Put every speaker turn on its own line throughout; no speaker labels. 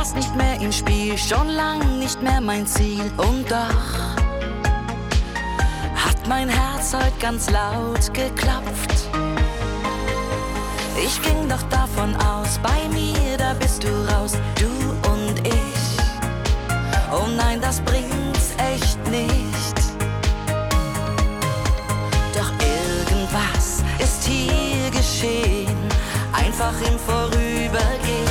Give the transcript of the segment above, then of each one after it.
warst nicht mehr im Spiel, schon lang nicht mehr mein Ziel. Und doch hat mein Herz heute ganz laut geklopft. Ich ging doch davon aus, bei mir, da bist du raus, du und ich. Oh nein, das bringt's echt nicht. Doch irgendwas ist hier geschehen, einfach im Vorübergehen.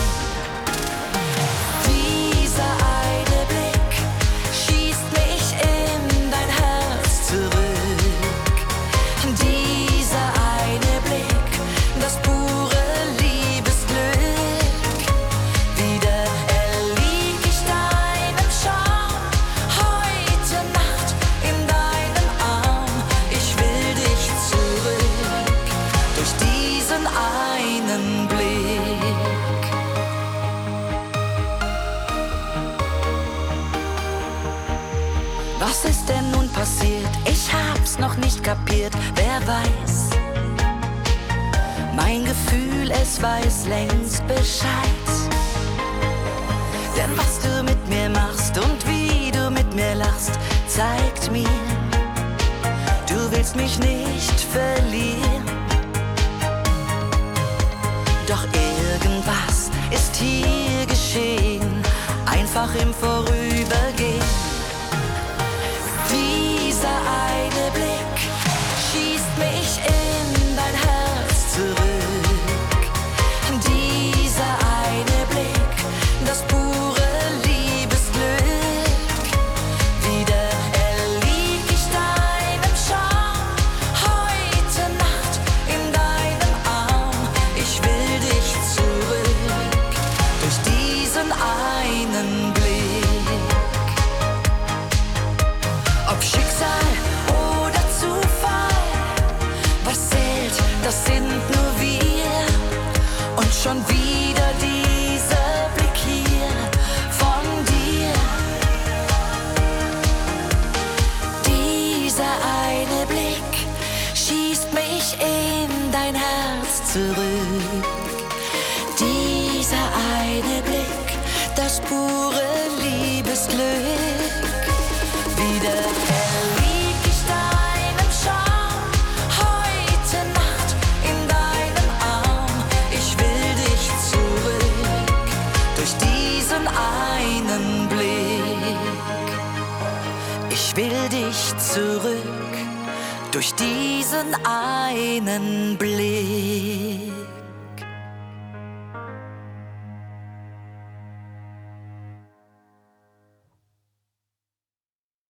Dieser eine Blick schießt mich in dein Herz zurück. Dieser eine Blick, das pure Liebesglück. Wieder erlieg ich deinem Charme, heute Nacht in deinem Arm. Ich will dich zurück, durch diesen einen Blick. Was ist denn nun passiert? Ich hab's noch nicht kapiert, wer weiß. Mein Gefühl, es weiß längst Bescheid. Denn was du mit mir machst und wie du mit mir lachst, zeigt mir, du willst mich nicht verlieren. Doch irgendwas ist hier geschehen, einfach im Vorübergehen. Dieser eine Blick schießt mich in dein Herz zurück. Dieser eine Blick, das pure Liebesglück. Wieder erlieg ich deinem Charme, heute Nacht in deinem Arm. Ich will dich zurück, durch diesen einen Blick. Ob Schicksal oder Zufall, was zählt, das sind nur wir. Und schon wieder dieser Blick hier von dir. Dieser eine Blick schießt mich in dein Herz zurück. Dieser eine Blick, das pure Liebesglück. Wieder erlieg ich deinem Charme, heute Nacht in deinem Arm. Ich will dich zurück, durch diesen einen Blick. Ich will dich zurück, durch diesen einen Blick.